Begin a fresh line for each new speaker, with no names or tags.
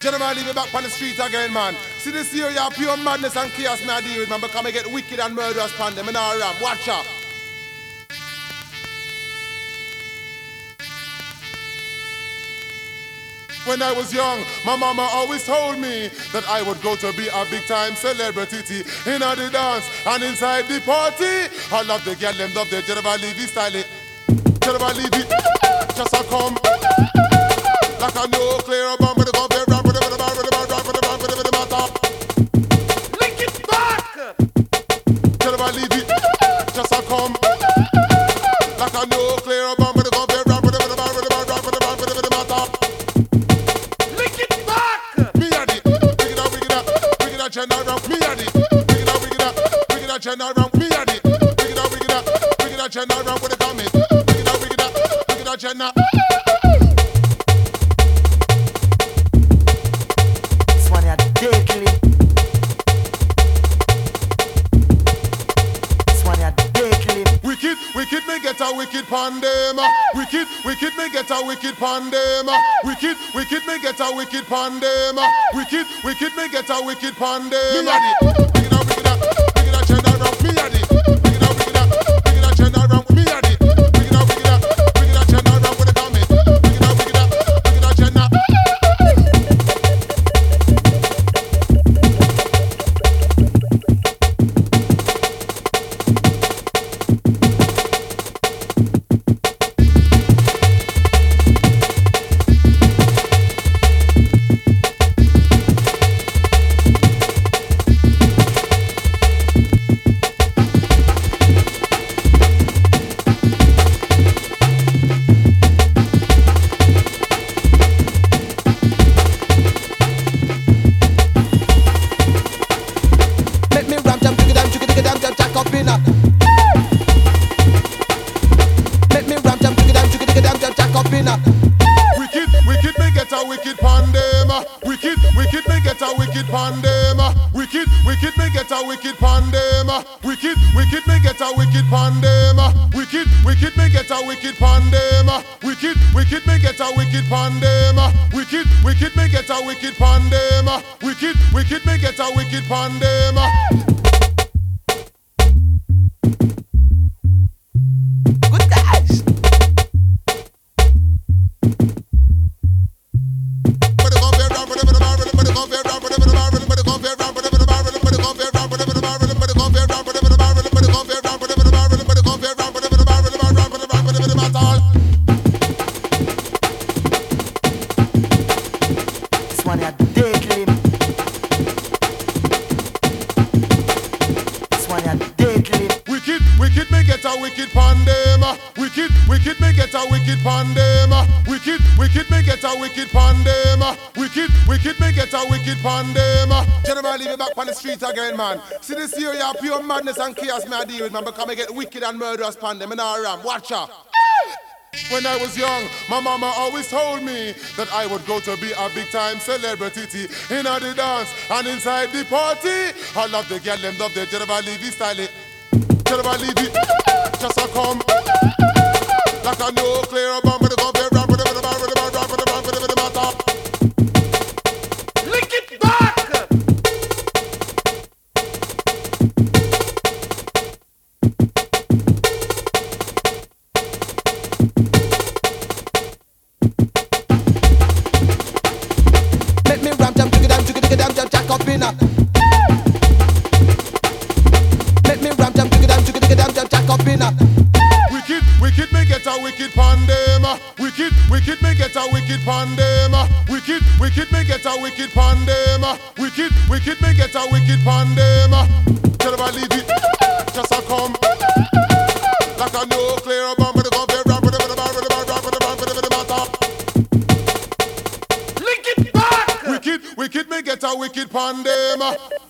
Gentlemen, leave me back on the street again, man. See this year, you have pure madness and chaos me I deal with, man. Because I get wicked and murderous pan them. And I ram. Watch out. When I was young, my mama always told me that I would go to be a big time celebrity in the dance and inside the party. I love the girl, them love the Jennifer Levy style. Jennifer Levy, just a come like a nuclear bomb with a gun. Link it back. Jennifer Levy, just a come like a nuclear bomb with a gun. General, me a it. Bring it out, general, me a it. Bring it out, general, with the comment. Bring it out, general.
This one is deadly. This one is deadly.
Wicked, me get a wicked pandem. Wicked, me get a wicked pandem. Wicked, me get a wicked pandem. Wicked, me get a wicked pandem. Bring it out, general, me a it. Bring it out, general, me a it. Bring it out, general, with the comment. Bring it out, general. Wicked, me get a wicked pandem. Wicked, me get a wicked pandem. Wicked, me get a wicked pandem. Wicked, me get a wicked pandem. Wicked, me get a wicked pandem. Wicked, me get a wicked pandem. Wicked, me get a wicked pandem. Wicked, me get a wicked pandem. Wicked, me get a wicked pandem. Wicked, me get a wicked pandem. Wicked, me get a wicked pandem. Wicked, me get a wicked pandem. Gentlemen, leave me back on the street again, man. See this year, you have pure madness and chaos me I deal with, man. Because I get wicked and murderous pandem. And I ram. Watch out. When I was young, my mama always told me that I would go to be a big time celebrity in the dance and inside the party. I love the girl, them love the Jennifer Levy style. Jennifer Levy, just a come like a nuclear bomb with a gun. Link it back.
Make me ram jam, jam, jack up in a. Make me ram jam, jam, jack up in a.
Wicked, me get a wicked pandem. Wicked, me get a wicked pandem. Wicked, me get a wicked pandem. Wicked, me get a wicked pandem. Jennifer Levy, just a come like a nuclear bomb with a gun. Link it back. Wicked, me get a wicked pandem.